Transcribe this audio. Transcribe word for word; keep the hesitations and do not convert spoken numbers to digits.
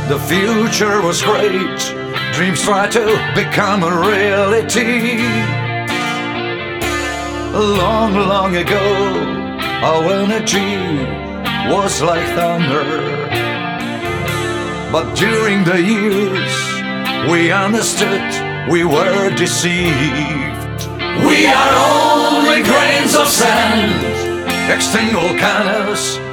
The future was great, dreams tried to become a reality. Long, long ago, our energy was like thunder. But during the years, we understood we were deceived. We are only grains of sand, extinct volcanoes,